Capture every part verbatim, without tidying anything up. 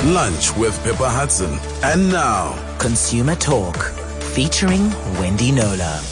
Lunch with Pippa Hudson. And now, Consumer Talk, featuring Wendy Knowler.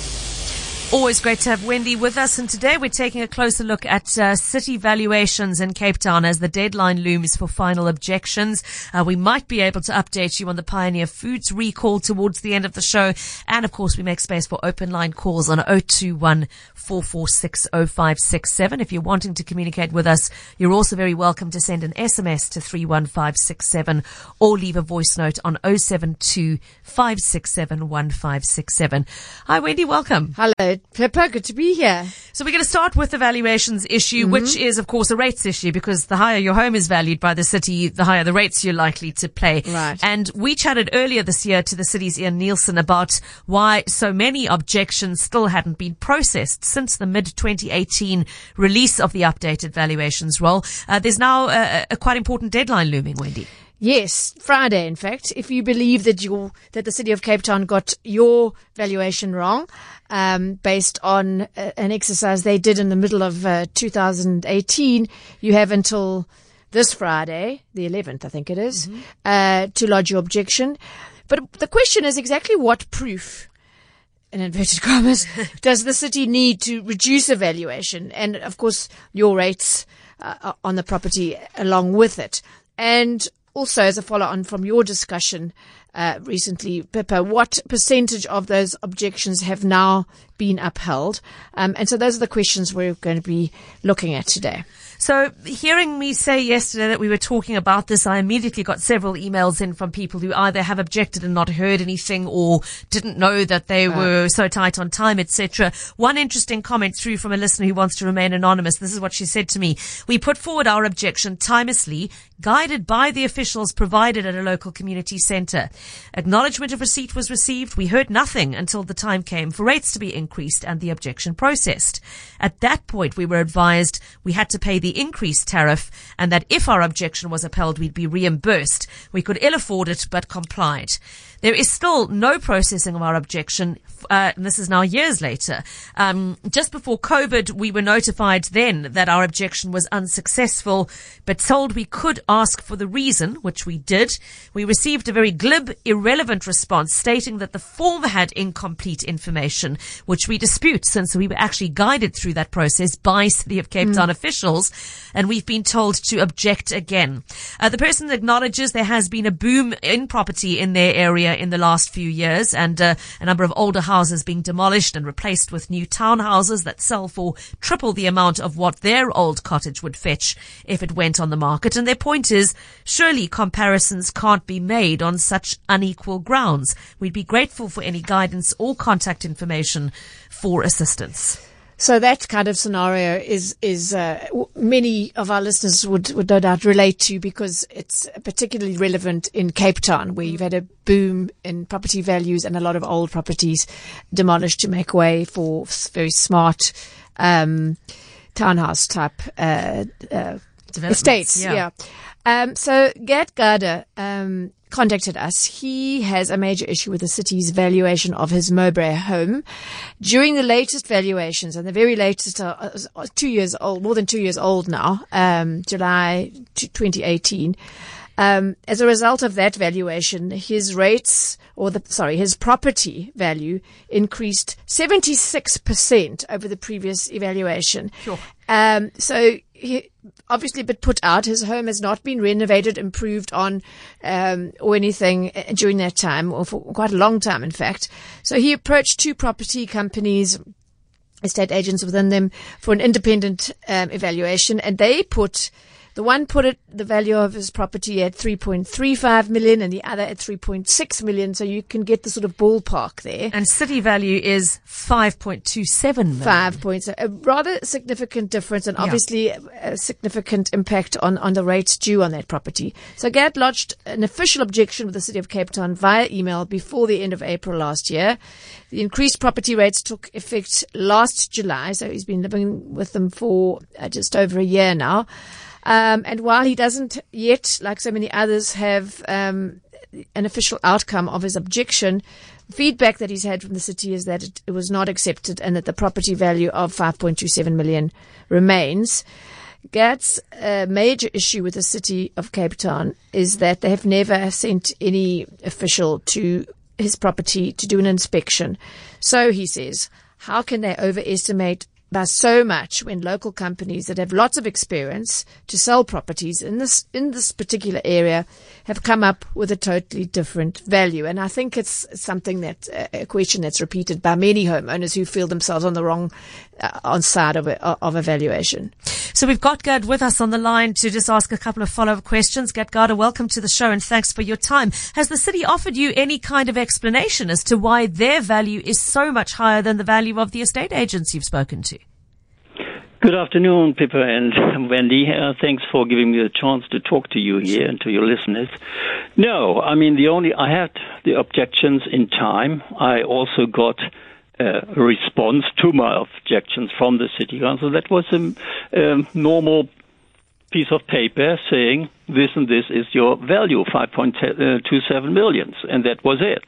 Always great to have Wendy with us, and today we're taking a closer look at uh, city valuations in Cape Town as the deadline looms for final objections. Uh, we might be able to update you on the Pioneer Foods recall towards the end of the show, and of course we make space for open line calls on zero two one, four four six, zero five six seven. If you're wanting to communicate with us, you're also very welcome to send an S M S to three one five six seven or leave a voice note on zero seven two, five six seven, one five six seven. Hi Wendy, welcome. Hello. Pippa, good to be here. So we're going to start with the valuations issue, mm-hmm. which is, of course, a rates issue, because the higher your home is valued by the city, the higher the rates you're likely to pay. Right. And we chatted earlier this year to the city's Ian Nielsen about why so many objections still hadn't been processed since the mid twenty eighteen release of the updated valuations roll. Uh, there's now a, a quite important deadline looming, Wendy. Yes, Friday, in fact, if you believe that you that the City of Cape Town got your valuation wrong, um, based on uh, an exercise they did in the middle of uh, two thousand eighteen, you have until this Friday, the eleventh, I think it is, mm-hmm. uh, to lodge your objection. But the question is exactly what proof, in inverted commas, does the city need to reduce a valuation? And, of course, your rates uh, on the property along with it. And also, as a follow-on from your discussion uh, recently, Pippa, what percentage of those objections have now been upheld? Um, and so those are the questions we're going to be looking at today. So hearing me say yesterday that we were talking about this, I immediately got several emails in from people who either have objected and not heard anything or didn't know that they uh. were so tight on time, et cetera. One interesting comment through from a listener who wants to remain anonymous. This is what she said to me. We put forward our objection timelessly, guided by the officials provided at a local community centre. Acknowledgement of receipt was received. We heard nothing until the time came for rates to be increased and the objection processed. At that point, we were advised we had to pay the increased tariff, and that if our objection was upheld, we'd be reimbursed. We could ill afford it, but complied. There is still no processing of our objection, uh, and this is now years later. Um, just before COVID, we were notified then that our objection was unsuccessful, but told we could ask for the reason, which we did. We received a very glib, irrelevant response stating that the form had incomplete information, which we dispute since we were actually guided through that process by City of Cape Town mm. officials, and we've been told to object again. Uh, the person acknowledges there has been a boom in property in their area in the last few years, and uh, a number of older houses being demolished and replaced with new townhouses that sell for triple the amount of what their old cottage would fetch if it went on the market. And their point is, surely comparisons can't be made on such unequal grounds. We'd be grateful for any guidance or contact information for assistance. So that kind of scenario is, is, uh, many of our listeners would, would no doubt relate to, because it's particularly relevant in Cape Town, where you've had a boom in property values and a lot of old properties demolished to make way for very smart, um, townhouse type, uh, uh, estates. Yeah. yeah. Um, so Gert Garda, um, contacted us. He has a major issue with the city's valuation of his Mowbray home. During the latest valuations, and the very latest are uh, two years old, more than two years old now, um, July twenty eighteen. Um, as a result of that valuation, his rates, or the, sorry, his property value increased seventy-six percent over the previous evaluation. Sure. Um, so he obviously but put out. His home has not been renovated, improved on, um, or anything during that time, or for quite a long time, in fact. So he approached two property companies, estate agents within them, for an independent um, evaluation, and they put The one put it, the value of his property at three point three five million and the other at three point six million. So you can get the sort of ballpark there. And city value is five point two seven million. Five points. A rather significant difference, and obviously yeah. a significant impact on, on the rates due on that property. So Gert lodged an official objection with the City of Cape Town via email before the end of April last year. The increased property rates took effect last July. So he's been living with them for uh, just over a year now. Um, and while he doesn't yet, like so many others, have um, an official outcome of his objection, feedback that he's had from the city is that it, it was not accepted and that the property value of five point two seven million remains. Gad's uh, major issue with the city of Cape Town is that they have never sent any official to his property to do an inspection. So he says, how can they overestimate by so much when local companies that have lots of experience to sell properties in this in this particular area have come up with a totally different value? And I think it's something that uh, a question that's repeated by many homeowners who feel themselves on the wrong uh, on side of a, of a valuation. So we've got Gad with us on the line to just ask a couple of follow-up questions. Gad Garda, welcome to the show and thanks for your time. Has the city offered you any kind of explanation as to why their value is so much higher than the value of the estate agents you've spoken to? Good afternoon, Pippa and Wendy. Uh, thanks for giving me the chance to talk to you here and to your listeners. No, I mean, the only, I had the objections in time. I also got uh, a response to my objections from the City Council. That was a, a normal piece of paper saying this and this is your value, five point two seven million, and that was it.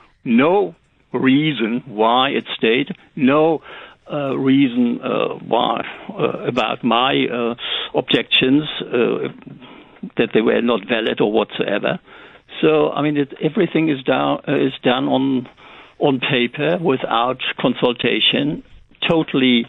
No reason why it stayed, no uh, reason uh, why uh, about my uh, objections uh, that they were not valid or whatsoever. So, I mean, it, everything is down uh, is done on on paper without consultation, totally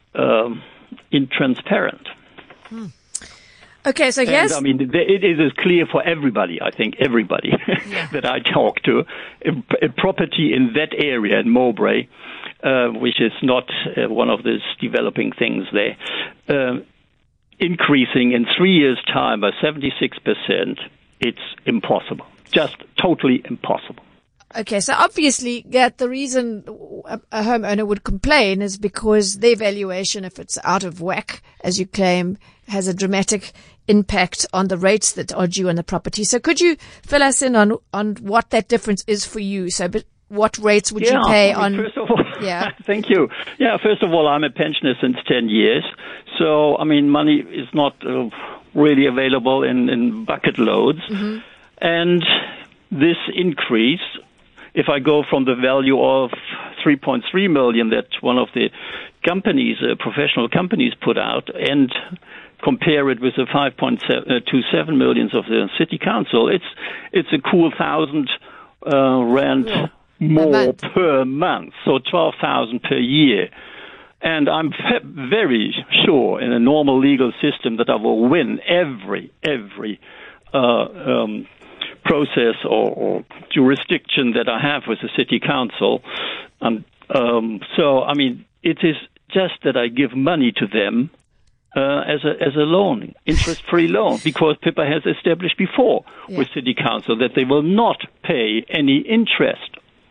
um, intransparent. Hmm. Okay, so yes, I mean, it is clear for everybody. I think everybody yeah. that I talk to, a, a property in that area in Mowbray, uh, which is not uh, one of these developing things there, uh, increasing in three years' time by seventy-six percent. It's impossible, just totally impossible. Okay, so obviously, Gert, the reason a, a homeowner would complain is because their valuation, if it's out of whack, as you claim, has a dramatic impact on the rates that are due on the property. So could you fill us in on on what that difference is for you? So but what rates would yeah, you pay I mean, on... First of all, yeah. Thank you. Yeah, first of all, I'm a pensioner since ten years. So, I mean, money is not uh, really available in, in bucket loads. Mm-hmm. And this increase, if I go from the value of three point three million that one of the companies, uh, professional companies put out, and compare it with the five point two seven millions of the city council, it's it's a cool thousand uh, rand yeah. more month. per month, so twelve thousand per year. And I'm fe- very sure in a normal legal system that I will win every every uh, um, process or, or jurisdiction that I have with the city council. Um, um, so, I mean, it is just that I give money to them uh, as a as a loan, interest-free loan, because Pippa has established before yeah. with city council that they will not pay any interest.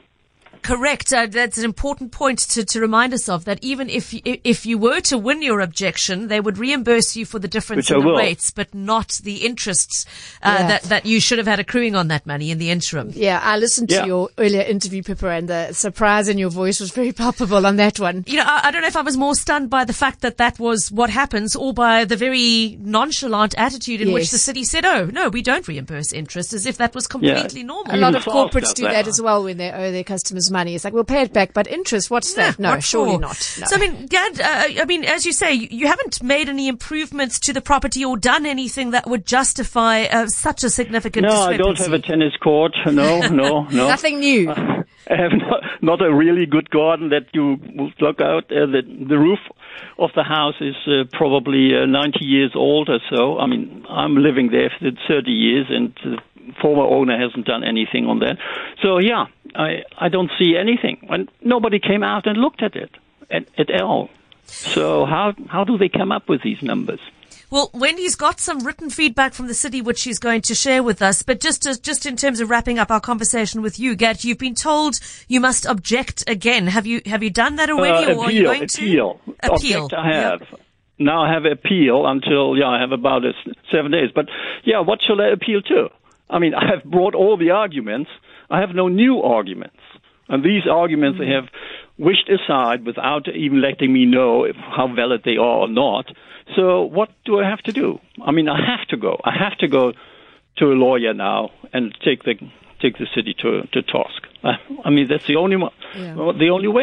Correct. Uh, that's an important point to, to remind us of, that even if if you were to win your objection, they would reimburse you for the difference Which in I the will. rates, but not the interests uh, yeah. that, that you should have had accruing on that money in the interim. Yeah, I listened to yeah. your earlier interview, Pippa, and the surprise in your voice was very palpable on that one. You know, I, I don't know if I was more stunned by the fact that that was what happens, or by the very nonchalant attitude in yes. which the city said, oh, no, we don't reimburse interest, as if that was completely yeah. normal. A lot of corporates do that. that as well when they owe their customers money. It's like, we'll pay it back, but interest, what's yeah, that? No, what surely for? not. No. So, I mean, Gad, uh, I mean, as you say, you, you haven't made any improvements to the property or done anything that would justify uh, such a significant no, discrepancy. No, I don't have a tennis court. No, no, no. Nothing new. Uh, I have not, not a really good garden that you will look out. Uh, the, the roof of the house is uh, probably uh, ninety years old or so. I mean, I'm living there for thirty years, and the former owner hasn't done anything on that. So, yeah, I, I don't see anything. And nobody came out and looked at it at, at all. So how how do they come up with these numbers? Well, Wendy's got some written feedback from the city which she's going to share with us. But just to, just in terms of wrapping up our conversation with you, Gad, you've been told you must object again. Have you have you done that already, uh, or appeal, are you going appeal. to appeal? Object I have. Yep. Now I have appeal until yeah I have about a, seven days. But yeah, what shall I appeal to? I mean, I have brought all the arguments. I have no new arguments. And these arguments mm-hmm. they have wished aside without even letting me know if, how valid they are or not. So what do I have to do? I mean, I have to go. I have to go to a lawyer now and take the take the city to to task. I, I mean, that's the only yeah. the only way.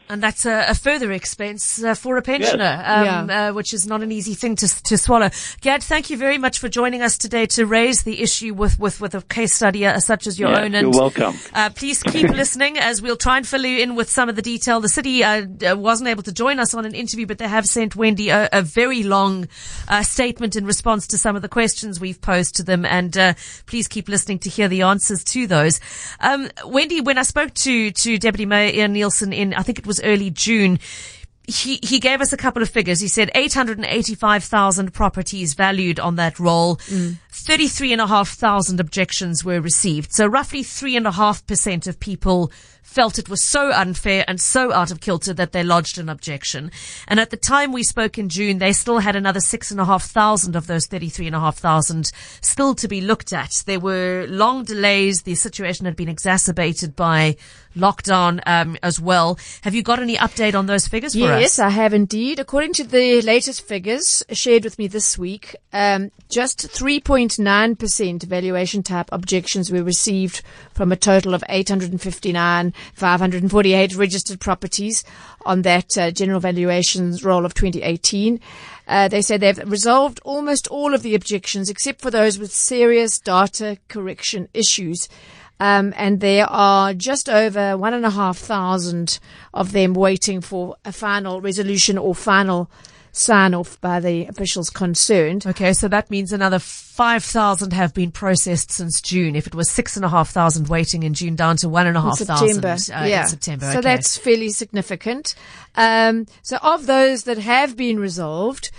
And that's a, a further expense uh, for a pensioner, Yes. um, Yeah. uh, which is not an easy thing to to swallow. Gad, thank you very much for joining us today to raise the issue with, with, with a case study uh, such as your Yeah, own. you're And welcome. Uh, please keep listening as we'll try and fill you in with some of the detail. The city uh, uh, wasn't able to join us on an interview, but they have sent Wendy a, a very long uh, statement in response to some of the questions we've posed to them. And uh, please keep listening to hear the answers to those. Um, Wendy, when I spoke to, to Deputy Mayor Ian Nielsen in, I think it was early June, He, he gave us a couple of figures. He said eight hundred eighty-five thousand properties valued on that roll. Mm. thirty-three and a half thousand objections were received. So roughly three and a half percent of people felt it was so unfair and so out of kilter that they lodged an objection. And at the time we spoke in June, they still had another six and a half thousand of those thirty-three and a half thousand still to be looked at. There were long delays. The situation had been exacerbated by lockdown um, as well. Have you got any update on those figures for us? Yes, I have indeed. According to the latest figures shared with me this week, um, just three point nine percent valuation type objections were received from a total of eight hundred fifty-nine, five hundred forty-eight registered properties on that uh, general valuations roll of twenty eighteen. Uh, they say they've resolved almost all of the objections except for those with serious data correction issues. Um, and there are just over one and a half thousand of them waiting for a final resolution or final sign off by the officials concerned. Okay, so that means another five thousand have been processed since June. If it was six and a half thousand waiting in June, down to one and a half thousand uh, yeah. in September. So okay. that's fairly significant. Um, so of those that have been resolved,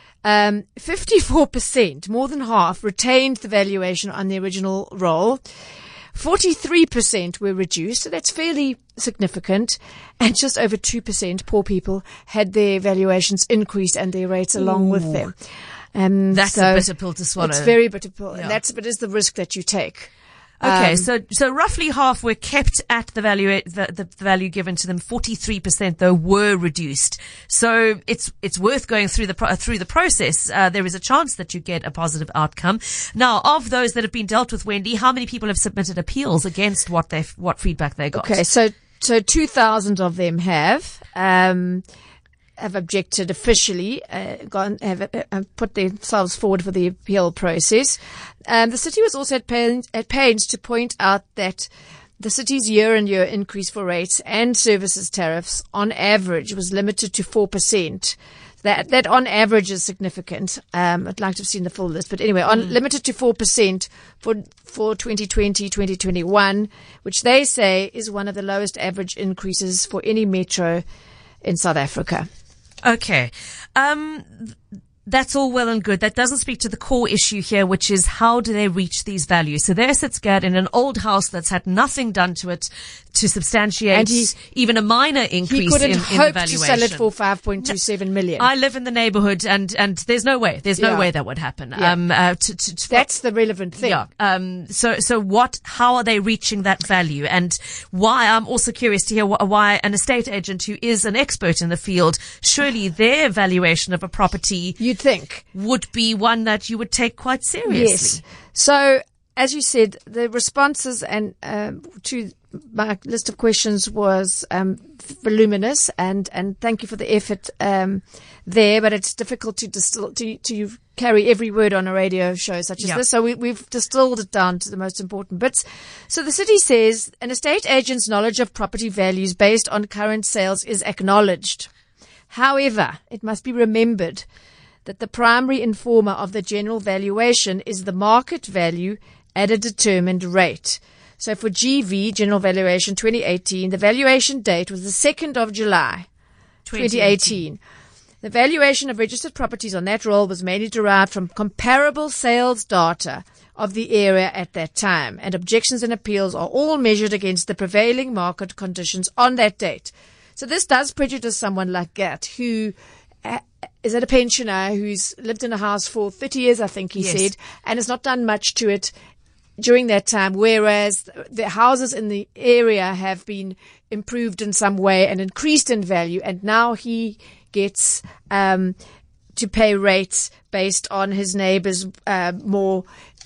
um, fifty-four percent, more than half, retained the valuation on the original roll. forty-three percent were reduced, so that's fairly significant, and just over two percent, poor people, had their valuations increased and their rates along Ooh. with them. Um, That's so a bitter pill to swallow. It's very bitter pill, Yeah. and that's but is the risk that you take. Okay, Um, so so roughly half were kept at the value the, the value given to them. forty-three percent though were reduced. So it's it's worth going through the pro- through the process. Uh, there is a chance that you get a positive outcome. Now, of those that have been dealt with, Wendy, how many people have submitted appeals against what they what feedback they got? Okay, so so two thousand of them have. Um, have objected officially, uh, gone, have uh, put themselves forward for the appeal process. Um, the city was also at pains, at pains to point out that the city's year-on-year increase for rates and services tariffs on average was limited to four percent. That, that on average is significant. Um, I'd like to have seen the full list, but anyway, on, mm. limited to four percent for, for twenty twenty, twenty twenty-one, which they say is one of the lowest average increases for any metro in South Africa. Okay. Um, th- that's all well and good. That doesn't speak to the core issue here, which is how do they reach these values? So there sits Gad in an old house that's had nothing done to it to substantiate And he- even a minor increase He couldn't in, in the hope to valuation. sell it for five point two seven million. I live in the neighborhood and, and there's no way, there's no Yeah. way that would happen. Yeah. Um, uh, to, to, to, That's the relevant thing. Yeah. Um, so, so what, how are they reaching that value? And why, I'm also curious to hear wh- why an estate agent who is an expert in the field, surely their valuation of a property You'd think. would be one that you would take quite seriously. Yes. So, as you said, the responses and um, to my list of questions was um, voluminous, and, and thank you for the effort um, there. But it's difficult to distill to to carry every word on a radio show such as Yeah. this. So we, we've distilled it down to the most important bits. So the city says an estate agent's knowledge of property values based on current sales is acknowledged. However, it must be remembered that the primary informer of the general valuation is the market value at a determined rate. So for G V, General Valuation twenty eighteen, the valuation date was the second of July, twenty eighteen. The valuation of registered properties on that roll was mainly derived from comparable sales data of the area at that time, and objections and appeals are all measured against the prevailing market conditions on that date. So this does prejudice someone like Gat, who uh, is at a pensioner who's lived in a house for thirty years, I think he Yes. said, and has not done much to it during that time, whereas the houses in the area have been improved in some way and increased in value, and now he gets um, to pay rates based on his neighbours' uh, more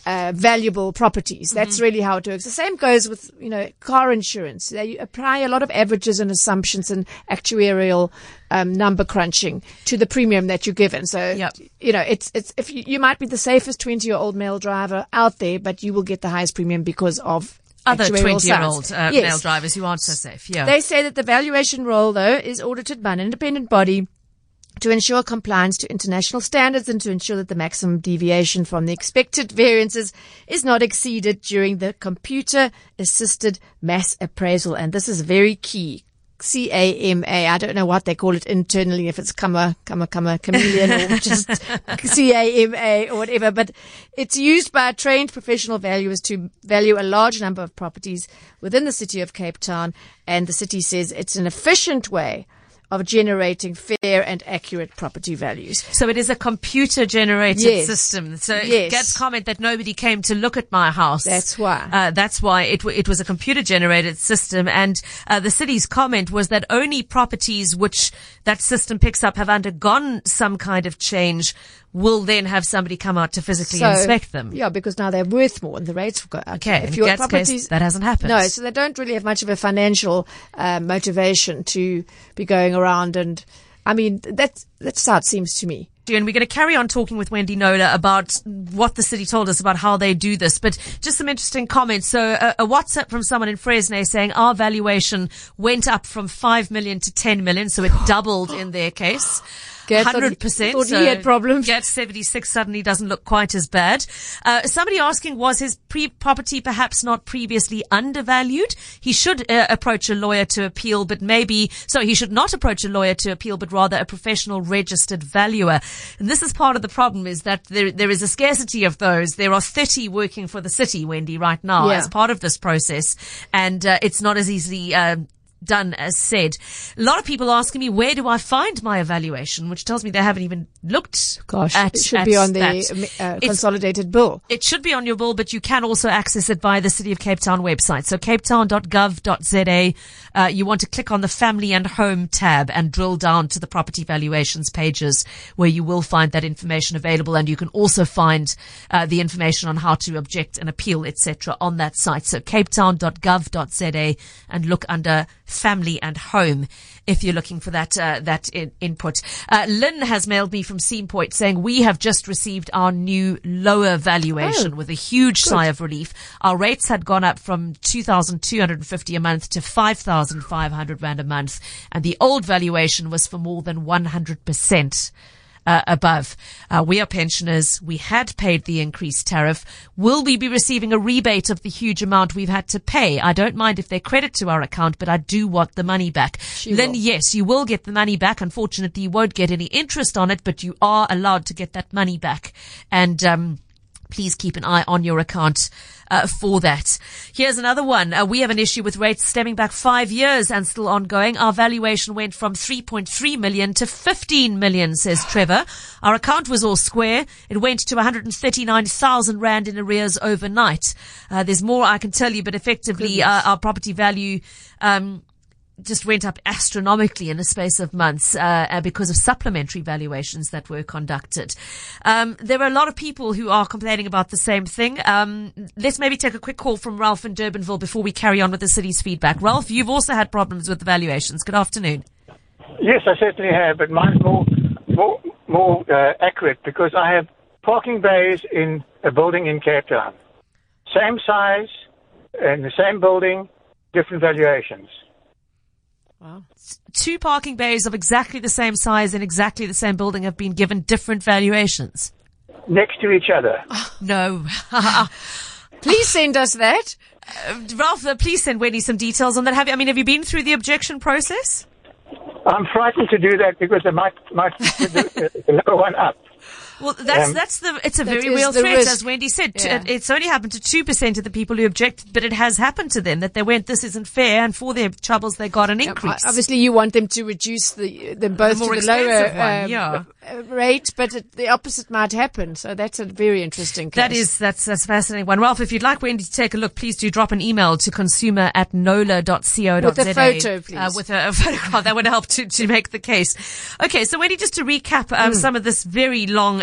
uh, valuable properties. That's Mm-hmm. really how it works. The same goes with, you know, car insurance. They apply a lot of averages and assumptions and actuarial um, number crunching to the premium that you're given. So, Yep. you know, it's, it's, if you, you might be the safest twenty-year-old male driver out there, but you will get the highest premium because of Other actuarial twenty-year-old science. uh, Yes. male drivers who aren't so safe. Yeah. They say that the valuation role, though, is audited by an independent body to ensure compliance to international standards and to ensure that the maximum deviation from the expected variances is not exceeded during the computer-assisted mass appraisal. And this is very key. C A M A. I don't know what they call it internally, if it's comma, comma, comma, chameleon or just C A M A or whatever. But it's used by trained professional valuers to value a large number of properties within the city of Cape Town. And the city says it's an efficient way of generating fair and accurate property values. So it is a computer-generated Yes. system. So Yes. Gad's comment that nobody came to look at my house. That's why. Uh, that's why it w- it was a computer-generated system. And uh, the city's comment was that only properties which that system picks up have undergone some kind of change will then have somebody come out to physically So, inspect them. Yeah, because now they're worth more and the rates will go up. Okay, If in your Gad's properties, case, that hasn't happened. No, so they don't really have much of a financial uh, motivation to be going around. And I mean, that's, that's how it seems to me. And we're going to carry on talking with Wendy Nola about what the city told us about how they do this. But just some interesting comments. So a, a WhatsApp from someone in Fresno saying our valuation went up from five million to ten million. So it doubled in their case. Gert one thought he- hundred percent. thought he had problems. Get seventy-six suddenly doesn't look quite as bad. Uh, somebody asking, was his pre- property perhaps not previously undervalued? He should uh, approach a lawyer to appeal, but maybe, so he should not approach a lawyer to appeal, but rather a professional registered valuer. And this is part of the problem, is that there, there is a scarcity of those. There are thirty working for the city, Wendy, right now Yeah. as part of this process. And uh, it's not as easily uh, done as said. A lot of people asking me, where do I find my evaluation? Which tells me they haven't even looked Gosh, at it should at be on that. the uh, It's- consolidated bill. It should be on your bill, but you can also access it via the City of Cape Town website. So cape town dot gov dot z a. Uh, you want to click on the Family and Home tab and drill down to the property valuations pages where you will find that information available. And you can also find uh, the information on how to object and appeal, et cetera on that site. So cape town dot gov dot z a and look under Family and Home if you're looking for that uh, that in- input. Uh, Lynn has mailed me from Seam Point saying we have just received our new lower valuation Oh, with a huge good. sigh of relief. Our rates had gone up from two thousand two hundred fifty a month to five thousand five hundred rand a month, and the old valuation was for more than one hundred percent. Uh, above. Uh, we are pensioners. We had paid the increased tariff. Will we be receiving a rebate of the huge amount we've had to pay? I don't mind if they credit to our account, but I do want the money back. She Lynn, will. yes, you will get the money back. Unfortunately, you won't get any interest on it, but you are allowed to get that money back. And, um, please keep an eye on your account uh, for that. Here's another one. Uh, we have an issue with rates stemming back five years and still ongoing. Our valuation went from three point three million to fifteen million, says Trevor. Our account was all square. It went to one hundred thirty-nine thousand rand in arrears overnight. Uh, there's more I can tell you, but effectively uh, our property value um just went up astronomically in a space of months uh, because of supplementary valuations that were conducted. Um, there are a lot of people who are complaining about the same thing. Um, let's maybe take a quick call from Ralph in Durbanville before we carry on with the city's feedback. Ralph, you've also had problems with the valuations. Good afternoon. Yes, I certainly have, but mine's more more more uh, accurate because I have parking bays in a building in Cape Town, same size, in the same building, different valuations. Wow. Two parking bays of exactly the same size in exactly the same building have been given different valuations. Next to each other. No. Please send us that. Uh, Ralph, uh, please send Wendy some details on that. Have you, I mean, have you been through the objection process? I'm frightened to do that because they might might put the, the lower one up. Well, that's Um, that's the it's a that very is real the threat, risk. as Wendy said. T- Yeah. It's only happened to two percent of the people who objected, but it has happened to them that they went, "This isn't fair," and for their troubles, they got an increase. Obviously, you want them to reduce the them both The more to the lower expensive one, um, yeah. uh, rate, but it, the opposite might happen. So that's a very interesting case. That is, that's, that's a fascinating one. Ralph, if you'd like Wendy to take a look, please do drop an email to consumer at nola dot co dot za. With a photo, please. Uh, with a, a photograph. That would help to, to make the case. Okay, so Wendy, just to recap um, Mm. some of this very long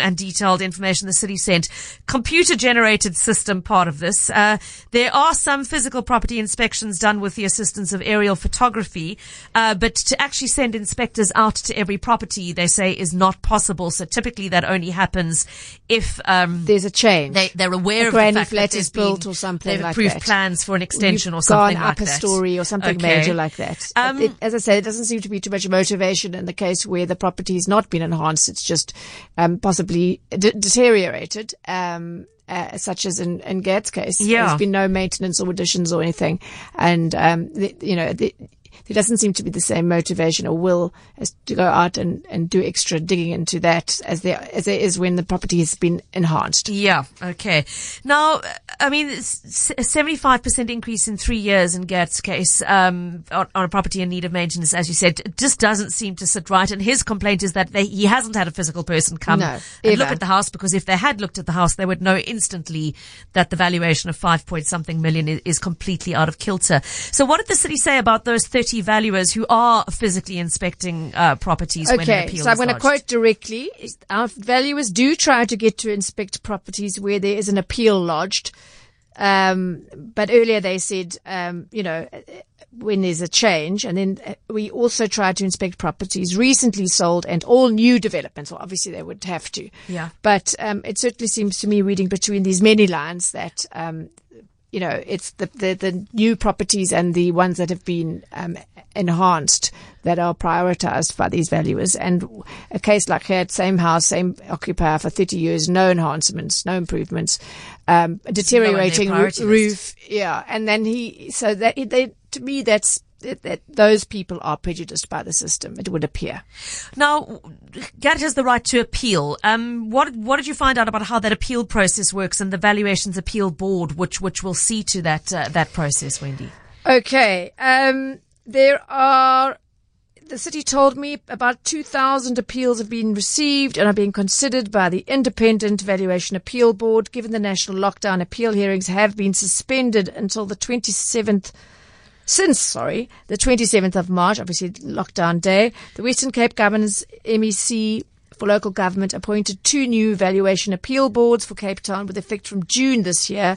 and detailed information the city sent. Computer generated system part of this. Uh, there are some physical property inspections done with the assistance of aerial photography, uh, but to actually send inspectors out to every property, they say, is not possible. So typically that only happens if um, there's a change. They, they're aware a of the granny fact flat that is been, built or something they've like approved that. plans for an extension You've or something gone like up a that. story or something Okay. major like that. Um, it, as I say, it doesn't seem to be too much motivation in the case where the property has not been enhanced. It's just um, possibly d- deteriorated. Um, Uh, such as in, in Gert's case. Yeah. There's been no maintenance or additions or anything. And, um, the, you know, the, there doesn't seem to be the same motivation or will as to go out and, and do extra digging into that as there, as there is when the property has been enhanced. Yeah. Okay. Now, I mean, it's a seventy-five percent increase in three years in Gert's case, um, on, on a property in need of maintenance, as you said, it just doesn't seem to sit right. And his complaint is that they, he hasn't had a physical person come No, and ever. look at the house, because if they had looked at the house, they would know instantly that the valuation of five point something million is, is completely out of kilter. So what did the city say about those thirty valuers who are physically inspecting uh, properties when an Okay, appeal so I'm is going to lodged? quote directly. Our valuers do try to get to inspect properties where there is an appeal lodged. Um, but earlier they said, um, you know, when there's a change, and then we also try to inspect properties recently sold and all new developments. Well, obviously they would have to. Yeah. But um, it certainly seems to me, reading between these many lines, that um, you know, it's the, the the new properties and the ones that have been um, enhanced that are prioritized by these valuers. And a case like here, same house, same occupier for thirty years, no enhancements, no improvements, um, deteriorating No on their priority roof. list. Yeah. And then he, so that, they, to me, that's, that, that those people are prejudiced by the system, it would appear. Now, Gert has the right to appeal. Um, what what did you find out about how that appeal process works and the Valuations Appeal Board, which which will see to that uh, that process, Wendy? Okay. Um, there are, the city told me about two thousand appeals have been received and are being considered by the Independent Valuation Appeal Board. Given the national lockdown, appeal hearings have been suspended until the twenty-seventh Since, sorry, the twenty-seventh of March, obviously lockdown day. The Western Cape Governance M E C for local government appointed two new valuation appeal boards for Cape Town with effect from June this year.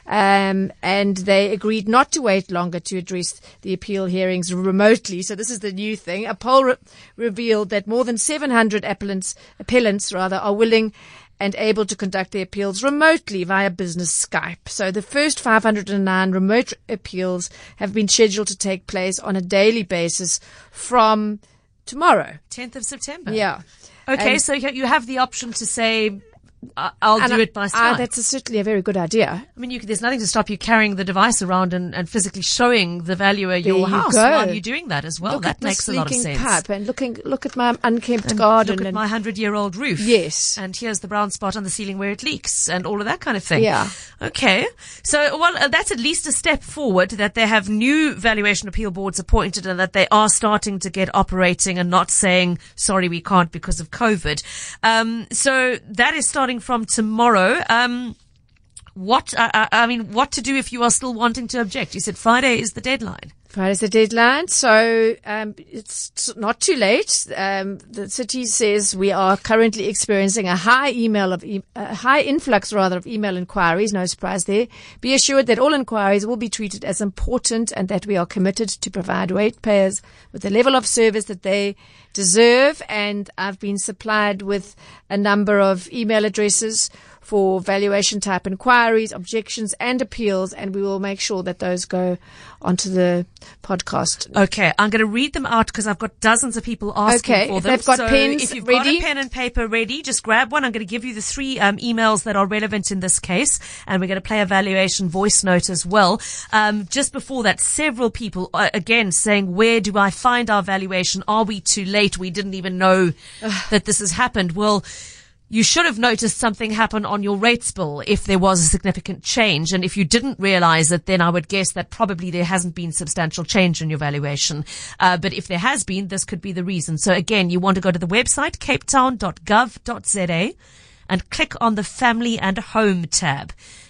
Um, and they agreed not to wait longer to address the appeal hearings remotely. So this is the new thing. A poll re- revealed that more than seven hundred appellants, appellants rather, are willing and able to conduct their appeals remotely via business Skype. So the first five hundred nine remote appeals have been scheduled to take place on a daily basis from tomorrow. tenth of September. Yeah. Okay, And- so you you have the option to say, uh, I'll And do I- it by Skype. ah, that's a, certainly a very good idea. I mean, you could, there's nothing to stop you carrying the device around and, and physically showing the valuer your you house go. while you're doing that as well. Look that at makes this a lot of leaking sense. pipe and looking, look at my unkempt garden. Look at and, my hundred-year-old roof. Yes. And here's the brown spot on the ceiling where it leaks and all of that kind of thing. Yeah. Okay. So, well, uh, that's at least a step forward, that they have new valuation appeal boards appointed and that they are starting to get operating and not saying, sorry, we can't because of COVID. Um, so that is starting from tomorrow. Um, what, uh, I mean, what to do if you are still wanting to object? You said Friday is the deadline. Friday's the deadline, so um, it's not too late. Um, the city says we are currently experiencing a high email of e- a high influx rather of email inquiries. No surprise there. Be assured that all inquiries will be treated as important and that we are committed to provide ratepayers with the level of service that they deserve. And I've been supplied with a number of email addresses for valuation type inquiries, objections and appeals, and we will make sure that those go onto the podcast. Okay, I'm going to read them out because I've got dozens of people asking Okay, for if them. they've got so pens if you've ready. got a pen and paper ready, just grab one. I'm going to give you the three um, emails that are relevant in this case, and we're going to play a valuation voice note as well. Um, just before that, several people uh, again saying, where do I find our valuation? Are we too late? We didn't even know that this has happened. Well, you should have noticed something happen on your rates bill if there was a significant change. And if you didn't realize it, then I would guess that probably there hasn't been substantial change in your valuation. Uh, but if there has been, this could be the reason. So again, you want to go to the website, capetown dot gov dot za, and click on the Family and Home tab.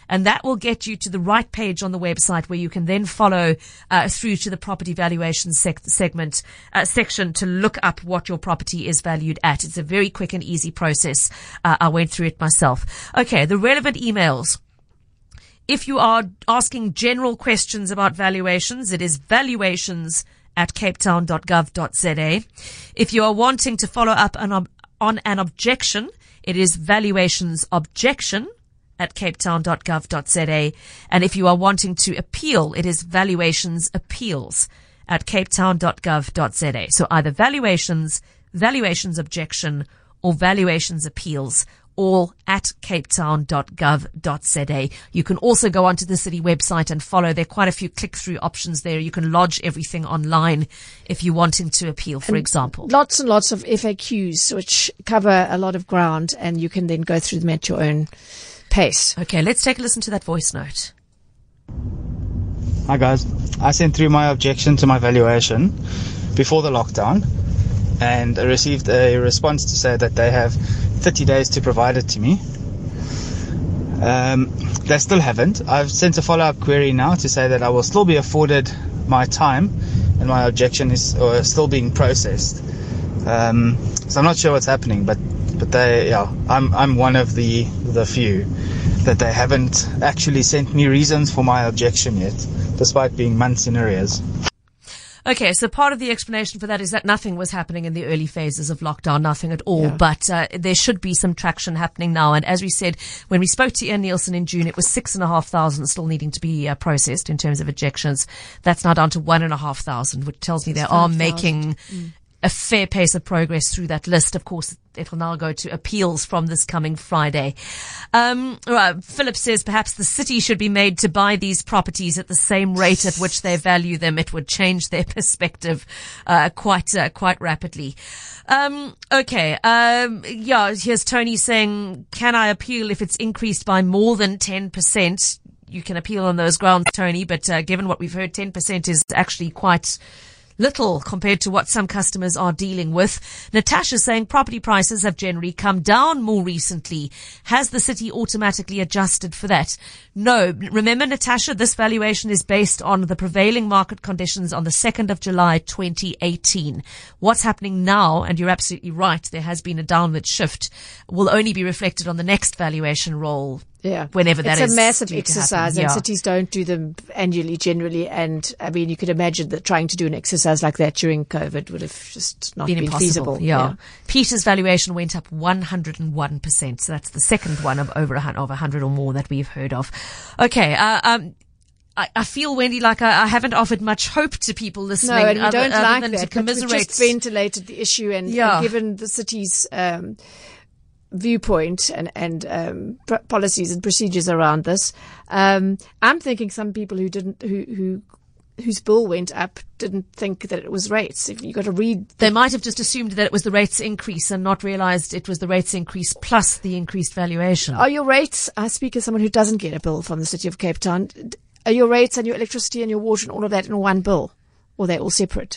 and that will get you to the right page on the website where you can then follow uh, through to the property valuation sec- segment uh, section to look up what your property is valued at. It's a very quick and easy process. Uh, I went through it myself. Okay, the relevant emails. If you are asking general questions about valuations, it is valuations at capetown dot gov dot za. If you are wanting to follow up on, ob- on an objection, it is valuations objection at capetown dot gov dot za. And if you are wanting to appeal, it is valuations appeals at capetown dot gov dot za. So either valuations, valuations objection, or valuations appeals, all at capetown dot gov dot za. You can also go onto the city website and follow. There are quite a few click-through options there. You can lodge everything online if you're wanting to appeal, for and example. Lots and lots of F A Qs, which cover a lot of ground, and you can then go through them at your own pace. Okay, let's take a listen to that voice note. Hi guys, I sent through my objection to my valuation before the lockdown, and I received a response to say that they have thirty days to provide it to me. Um, they still haven't. I've sent a follow-up query now to say that I will still be afforded my time and my objection is uh, still being processed. Um, so I'm not sure what's happening, but but they, yeah, I'm I'm one of the the few that they haven't actually sent me reasons for my objection yet, despite being months in arrears. Okay, so part of the explanation for that is that nothing was happening in the early phases of lockdown, nothing at all. Yeah. But uh, there should be some traction happening now. And as we said, when we spoke to Ian Nielsen in June, it was six and a half thousand still needing to be uh, processed in terms of ejections. That's now down to one and a half thousand, which tells me they are making mm. a fair pace of progress through that list. Of course, it will now go to appeals from this coming Friday. Um, right, Philip says perhaps the city should be made to buy these properties at the same rate at which they value them. It would change their perspective uh, quite uh, quite rapidly. Um, okay. Um, yeah, here's Tony saying, can I appeal if it's increased by more than ten percent? You can appeal on those grounds, Tony, but uh, given what we've heard, ten percent is actually quite little compared to what some customers are dealing with. Natasha saying property prices have generally come down more recently. Has the city automatically adjusted for that? No. Remember, Natasha, this valuation is based on the prevailing market conditions on the second of July twenty eighteen. What's happening now, and you're absolutely right, there has been a downward shift, will only be reflected on the next valuation roll. Yeah. Whenever that it's is. It's a massive due to exercise, happen. and Yeah. cities don't do them annually generally. And I mean, you could imagine that trying to do an exercise like that during COVID would have just not been, been, impossible. feasible. Yeah. yeah. Peter's valuation went up one hundred one percent. So that's the second one of over a hundred, of a hundred or more that we've heard of. Okay. Uh, um, I, I feel, Wendy, like I, I haven't offered much hope to people listening. No, and we other, don't other like than that. to But we've commiserate. just ventilated the issue, and, Yeah. and given the city's um, viewpoint and and um, pr- policies and procedures around this, um, I'm thinking some people who didn't who who whose bill went up didn't think that it was rates. If you got to read, the, They might have just assumed that it was the rates increase and not realized it was the rates increase plus the increased valuation. are your rates? I speak as someone who doesn't get a bill from the city of Cape Town. Are your rates and your electricity and your water and all of that in one bill, or are they all separate?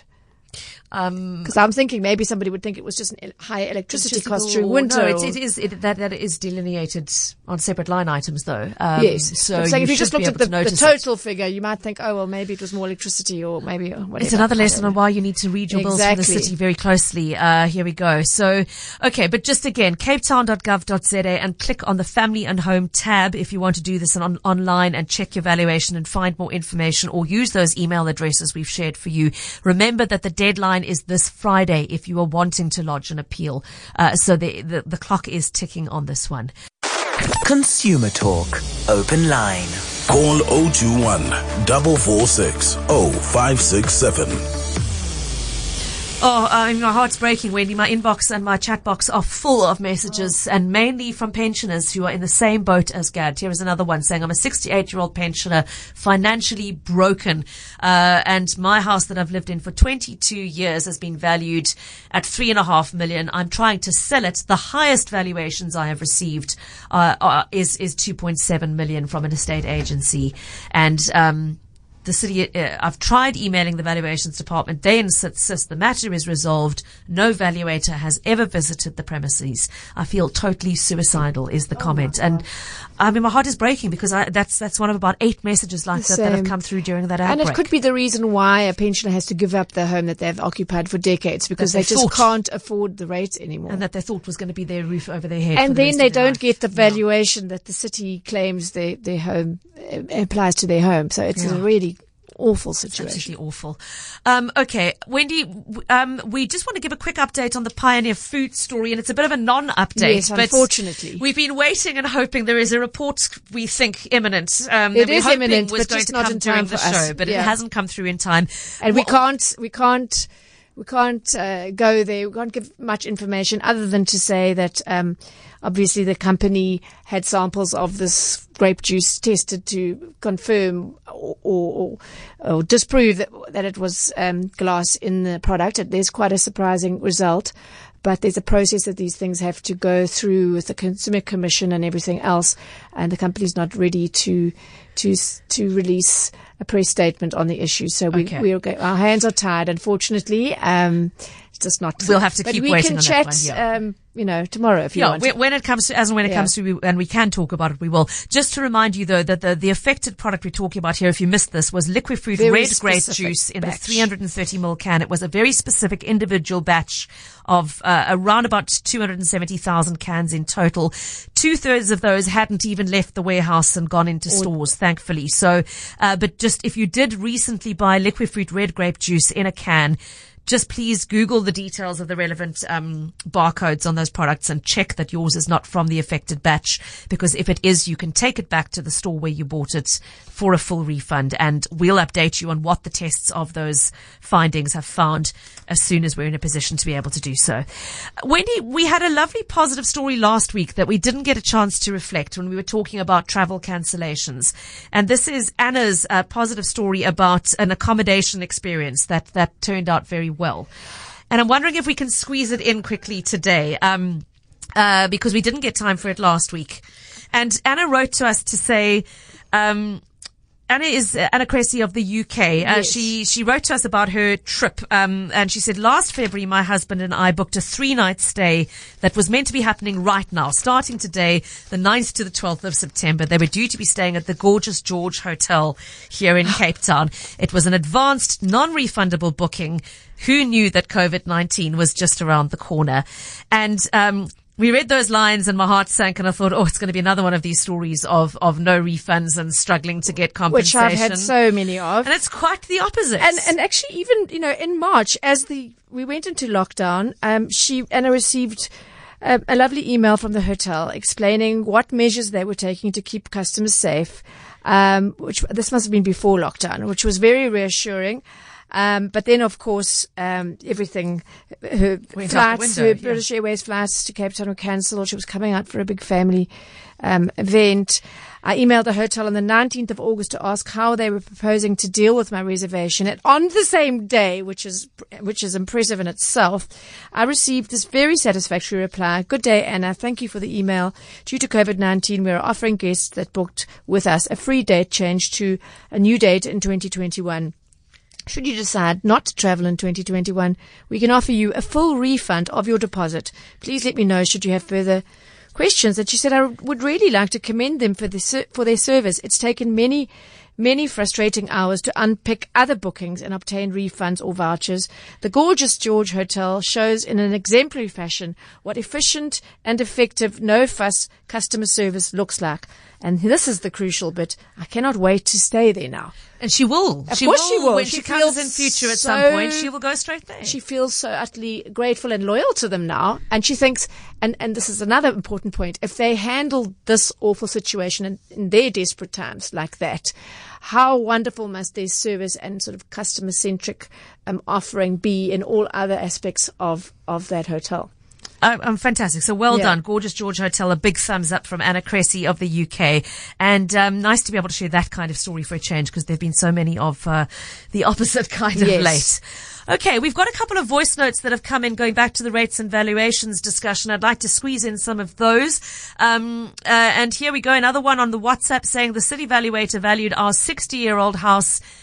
Um, Because I'm thinking maybe somebody would think it was just an el- higher electricity Just a cost typical- during winter. No, it's, or- it is it, that that is delineated on separate line items, though. Um, Yes. So I'm saying you if you should just be looked able at the, to the notice it. total figure, you might think, oh, well, maybe it was more electricity or maybe or whatever. It's another I lesson don't on know. why you need to read your bills from the Exactly. city very closely. Uh, here we go. So, okay, but just again, capetown dot gov dot za and click on the Family and Home tab if you want to do this on, online and check your valuation and find more information, or use those email addresses we've shared for you. Remember that the deadline is this Friday if you are wanting to lodge an appeal. Uh, so the, the, the clock is ticking on this one. Consumer Talk. Open line. Call zero two one, four four six, zero five six seven. Oh, I mean, my heart's breaking, Wendy. My inbox and my chat box are full of messages, and mainly from pensioners who are in the same boat as Gad. Here is another one saying, I'm a sixty-eight-year-old pensioner, financially broken, uh, and my house that I've lived in for twenty-two years has been valued at three and a half million. I'm trying to sell it. The highest valuations I have received uh, are, is is two point seven million from an estate agency, and um the city, uh, I've tried emailing the valuations department. They insist the matter is resolved. No valuator has ever visited the premises. I feel totally suicidal is the oh comment. And I mean, my heart is breaking because I, that's, that's one of about eight messages like that that have come through during that outbreak. And it could be the reason why a pensioner has to give up the home that they've occupied for decades because they, they just can't afford the rates anymore. And that they thought was going to be their roof over their head. And for the then they don't life. get the valuation yeah. that the city claims their, their home uh, applies to their home. So it's yeah. a really awful situation. It's absolutely awful. Um, okay, Wendy, um, we just want to give a quick update on the Pioneer Food story, and it's a bit of a non-update. Yes, unfortunately. We've been waiting and hoping there is a report we think imminent. Um, it that is we're imminent, was but going just to not come in time during for the us. show, but yeah. it hasn't come through in time. And what, we can't, we can't, we can't uh, go there. We can't give much information other than to say that um, obviously the company had samples of this grape juice tested to confirm or, or, or disprove that, that it was um, glass in the product. There's quite a surprising result. But there's a process that these things have to go through with the Consumer Commission and everything else, and the company's not ready to to to release a press statement on the issue. So we okay. we'll go, our hands are tied, unfortunately. Um, it's just not. We'll have to but keep we waiting can on chat, that one. Yeah. Um, you know, tomorrow if you yeah, want. when, when it comes to, as and when it yeah. comes to, and we can talk about it, we will. Just to remind you though that the, the affected product we're talking about here, if you missed this, was Liquifruit very red grape juice in batch. the three hundred thirty milliliter can. It was a very specific individual batch of uh, around about two hundred seventy thousand cans in total. Two thirds of those hadn't even left the warehouse and gone into or, stores, thankfully. So, uh, but just if you did recently buy Liquifruit red grape juice in a can, just please Google the details of the relevant um, barcodes on those products and check that yours is not from the affected batch, because if it is, you can take it back to the store where you bought it for a full refund, and we'll update you on what the tests of those findings have found as soon as we're in a position to be able to do so. Wendy, we had a lovely positive story last week that we didn't get a chance to reflect when we were talking about travel cancellations, and this is Anna's uh, positive story about an accommodation experience that, that turned out very well. And I'm wondering if we can squeeze it in quickly today, um, uh, because we didn't get time for it last week. And Anna wrote to us to say, um, Anna is uh, Anna Cressy of the U K. Uh, yes. She she wrote to us about her trip, um, and she said, last February, my husband and I booked a three-night stay that was meant to be happening right now, starting today, the ninth to the twelfth of September. They were due to be staying at the gorgeous George Hotel here in Cape Town. It was an advanced, non-refundable booking. Who knew that COVID nineteen was just around the corner? And um we read those lines and my heart sank, and I thought, oh, it's going to be another one of these stories of, of no refunds and struggling to get compensation. Which I've had so many of. And it's quite the opposite. And, and actually even, you know, in March, as the, we went into lockdown, um, she, Anna received a, a lovely email from the hotel explaining what measures they were taking to keep customers safe. Um, which, this must have been before lockdown, which was very reassuring. Um, but then, of course, um, everything, her Went flights, window, her British yeah. Airways flights to Cape Town were cancelled. She was coming out for a big family um, event. I emailed the hotel on the nineteenth of August to ask how they were proposing to deal with my reservation. And on the same day, which is which is impressive in itself, I received this very satisfactory reply. Good day, Anna. Thank you for the email. Due to COVID nineteen, we are offering guests that booked with us a free date change to a new date in twenty twenty-one. Should you decide not to travel in twenty twenty-one, we can offer you a full refund of your deposit. Please let me know should you have further questions. And she said, I would really like to commend them for, the, for their service. It's taken many, many frustrating hours to unpick other bookings and obtain refunds or vouchers. The gorgeous George Hotel shows in an exemplary fashion what efficient and effective no-fuss customer service looks like. And this is the crucial bit. I cannot wait to stay there now. And she will. Of she course will. she will. When she she comes in future at some point, she will go straight there. She feels so utterly grateful and loyal to them now. And she thinks, and, and this is another important point, if they handle this awful situation in, in their desperate times like that, how wonderful must their service and sort of customer-centric um, offering be in all other aspects of, of that hotel. Um, um, fantastic. So well Yeah. done. Gorgeous George Hotel. A big thumbs up from Anna Cressy of the U K. And um, nice to be able to share that kind of story for a change, because there have been so many of uh, the opposite kind of Yes. late. Okay, we've got a couple of voice notes that have come in going back to the rates and valuations discussion. I'd like to squeeze in some of those. Um, uh, and here we go. Another one on the WhatsApp saying the city valuator valued our sixty-year-old house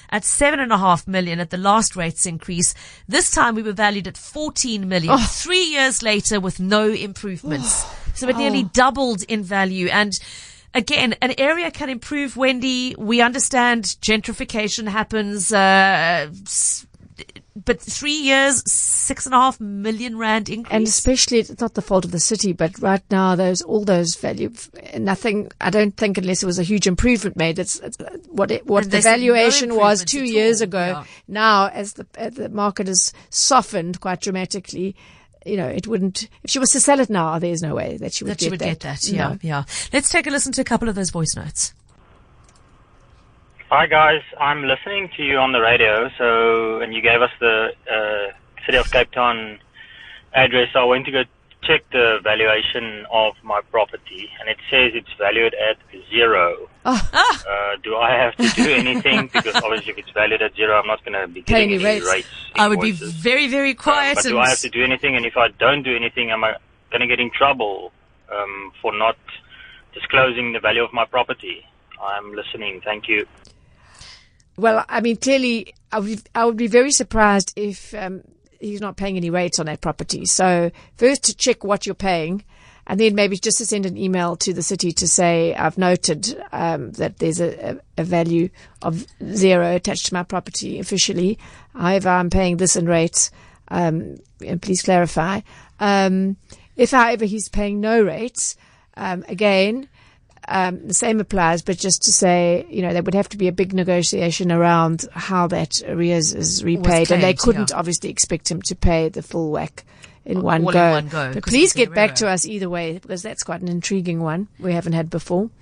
at seven and a half million at the last rates increase. This time we were valued at fourteen million. Oh. Three years later with no improvements. So it nearly Oh. doubled in value. And again, an area can improve, Wendy. We understand gentrification happens, uh, but three years, six and a half million rand increase. And especially, it's not the fault of the city, but right now, those all those value, nothing. I don't think, unless there was a huge improvement made, it's, it's what it, what And the there's no valuation was improvements two at years all. ago. Yeah. Now, as the as the market has softened quite dramatically, you know, it wouldn't. If she was to sell it now, there's no way that she would that get you would that. get that. Yeah, No. yeah. Let's take a listen to a couple of those voice notes. Hi guys, I'm listening to you on the radio, so, and you gave us the uh, City of Cape Town address. I went to go check the valuation of my property, and it says it's valued at zero. Oh. Uh, do I have to do anything? Because obviously if it's valued at zero, I'm not going to be Pay getting any any rates. rates. I would be invoices. very, very quiet. Um, but and do I have to do anything? And if I don't do anything, am I going to get in trouble um, for not disclosing the value of my property? I'm listening. Thank you. Well, I mean, clearly, I would, I would be very surprised if um, he's not paying any rates on that property. So first to check what you're paying, and then maybe just to send an email to the city to say, I've noted um, that there's a, a, a value of zero attached to my property officially. However, I'm paying this in rates, um, and please clarify. Um, if, however, he's paying no rates, um, again, Um, the same applies, but just to say, you know, there would have to be a big negotiation around how that arrears is repaid, claimed, and they couldn't yeah. obviously expect him to pay the full whack in All one in go. one go, But because please it's get back zero. to us either way, because that's quite an intriguing one we haven't had before.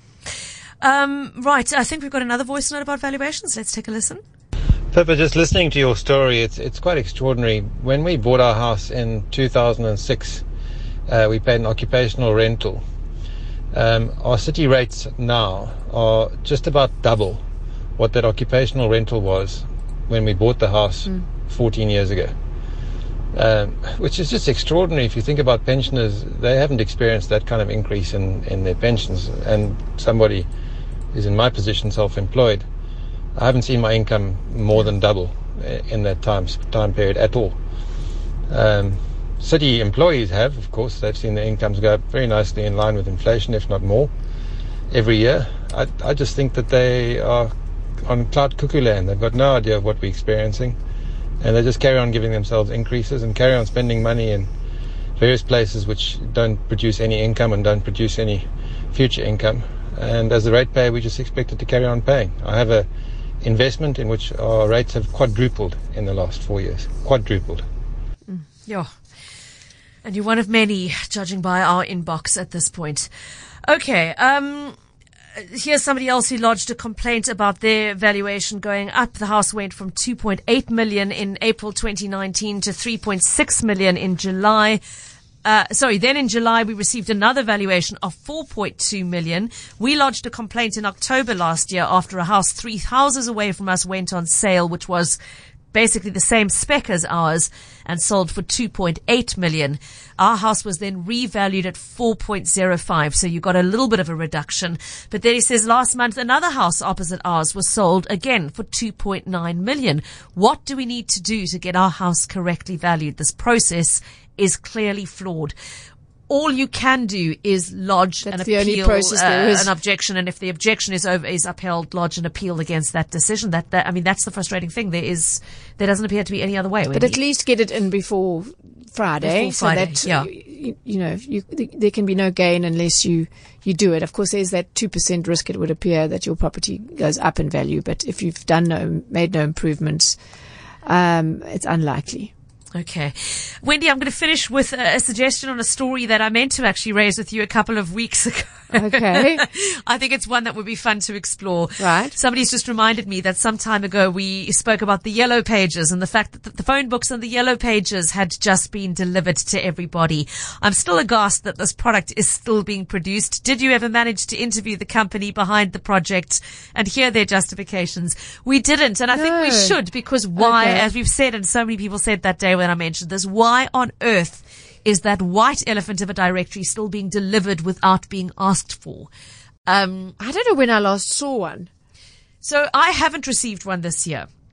Um, right, I think we've got another voice note about valuations. Let's take a listen. Pippa, just listening to your story, it's it's quite extraordinary. When we bought our house in two thousand six, uh, we paid an occupational rental. Um, our city rates now are just about double what that occupational rental was when we bought the house mm. fourteen years ago, um, which is just extraordinary. If you think about pensioners, they haven't experienced that kind of increase in, in their pensions. And somebody who's in my position, self-employed, I haven't seen my income more than double in that time time period at all. Um, City employees have, of course, they've seen their incomes go up very nicely in line with inflation, if not more, every year. I, I just think that they are on cloud cuckoo land. They've got no idea of what we're experiencing, and they just carry on giving themselves increases and carry on spending money in various places which don't produce any income and don't produce any future income. And as a ratepayer, we just expect it to carry on paying. I have a investment in which our rates have quadrupled in the last four years. Quadrupled. Mm, yeah. And you're one of many, judging by our inbox at this point. Okay, um, here's somebody else who lodged a complaint about their valuation going up. The house went from two point eight million in April twenty nineteen to three point six million in July. Uh, sorry, then in July we received another valuation of four point two million. We lodged a complaint in October last year after a house three houses away from us went on sale, which was basically the same spec as ours, and sold for two point eight million. Our house was then revalued at four point zero five, so you got a little bit of a reduction. But then he says last month another house opposite ours was sold again for two point nine million. What do we need to do to get our house correctly valued? This process is clearly flawed. All you can do is lodge That's an the appeal, only process uh, there is. an objection, and if the objection is over, is upheld, lodge an appeal against that decision. That, that I mean, that's the frustrating thing. There is, there doesn't appear to be any other way. But Wendy. at least get it in before Friday, Before Friday, so that yeah. you, you know you, there can be no gain unless you you do it. Of course, there's that two percent risk. It would appear that your property goes up in value, but if you've done no made no improvements, um, it's unlikely. Okay. Wendy, I'm going to finish with a, a suggestion on a story that I meant to actually raise with you a couple of weeks ago. Okay. I think it's one that would be fun to explore. Right. Somebody's just reminded me that some time ago we spoke about the yellow pages and the fact that the, the phone books and the yellow pages had just been delivered to everybody. I'm still aghast that this product is still being produced. Did you ever manage to interview the company behind the project and hear their justifications? We didn't, and I No. think we should, because why, Okay. as we've said, and so many people said that day when I mentioned this, why on earth is that white elephant of a directory still being delivered without being asked for? Um, I don't know when I last saw one. so I haven't received one this year.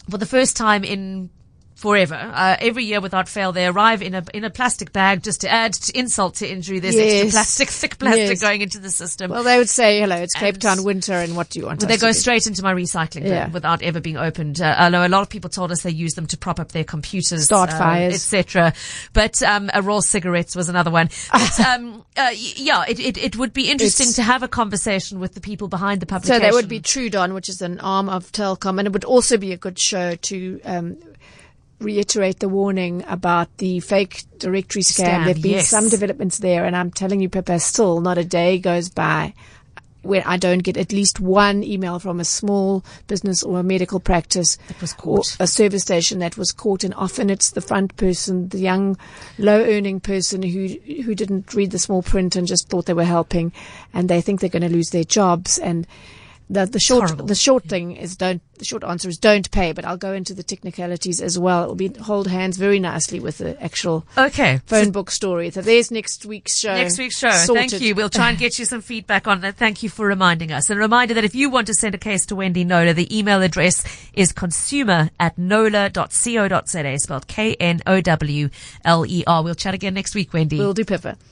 for the first time in forever, uh, every year without fail, they arrive in a in a plastic bag. Just to add to insult to injury, there's Yes. extra plastic, thick plastic Yes. going into the system. Well, they would say, hello, it's Cape And- Town winter, and what do you want But us they go to do? straight into my recycling bin Yeah. without ever being opened. Uh, I know a lot of people told us they use them to prop up their computers, Start uh, fires. et cetera. But um, uh, raw cigarettes was another one. But, um, uh, y- yeah, it, it it would be interesting It's- to have a conversation with the people behind the So publication. that would be Trudon, which is an arm of Telkom, and it would also be a good show to um, reiterate the warning about the fake directory scam. Scam, There have been yes. some developments there, and I'm telling you, Pippa, still not a day goes by where I don't get at least one email from a small business or a medical practice That was or caught. a service station that was caught, and often it's the front person, the young, low-earning person who who didn't read the small print and just thought they were helping, and they think they're going to lose their jobs. And the the short horrible. the short thing is don't. The short answer is don't pay. But I'll go into the technicalities as well. It will be hold hands very nicely with the actual Okay. phone book story. So there's next week's show. Next week's show. Sorted. Thank you. We'll try and get you some feedback on that. Thank you for reminding us. And a reminder that if you want to send a case to Wendy Knowler, the email address is consumer at knowler dot co dot za, spelled K N O W L E R. We'll chat again next week, Wendy. We'll do, Pippa.